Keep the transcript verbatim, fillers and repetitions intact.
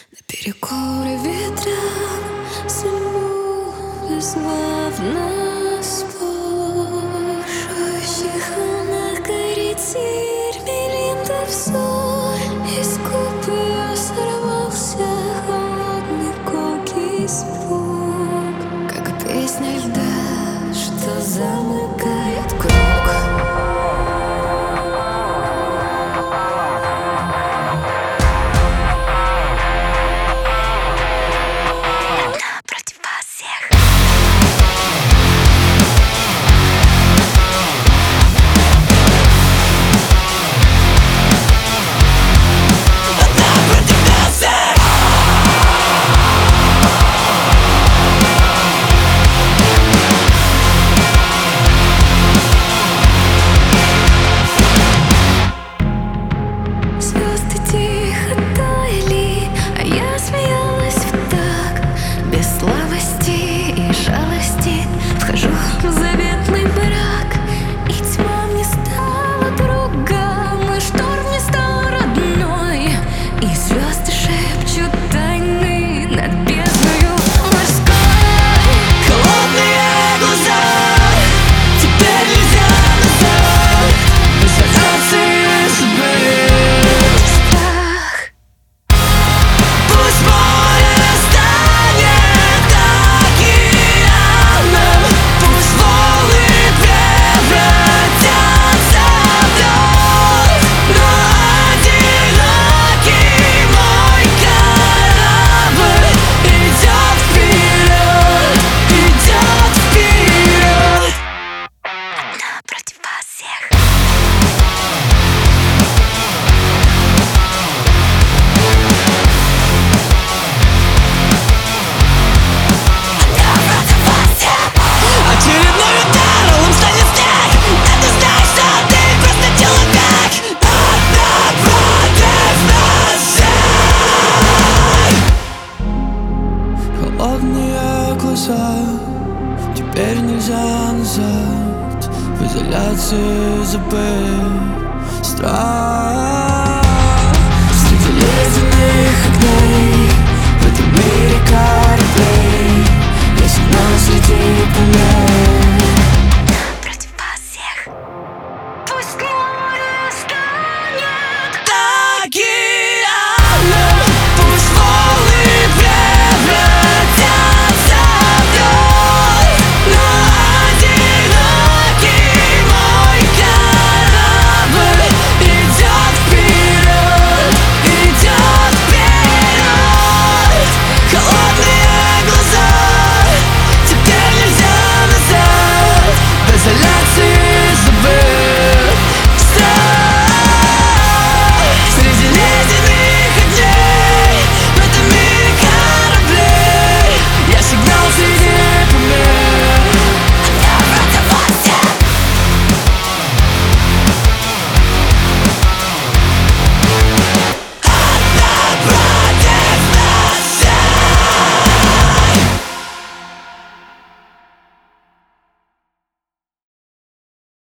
Наперекор ветрам судьбу безславно спорщих волнах горит сирь, мелинда взор, из губы сорвался холодный колкий звук, как песня льда, что замыкает круг. Вхожу в заветный брак, и тьма мне стала другом, и шторм не стал родной, и звезды шепчут тайны над бездною морской. Холодные глаза, теперь нельзя назад, возвращаться и забыть Страх. Пусть море станет океаном, пусть волны превратятся в лед, но одинокий мой корабль идет вперед, идет вперед. Одна против вас всех. Очередной удар, он станет снег. Это знаешь, что ты просто человек. Одна против нас всех. Холодные глаза, теперь нельзя назад, в изоляции забыть страх. Среди ледяных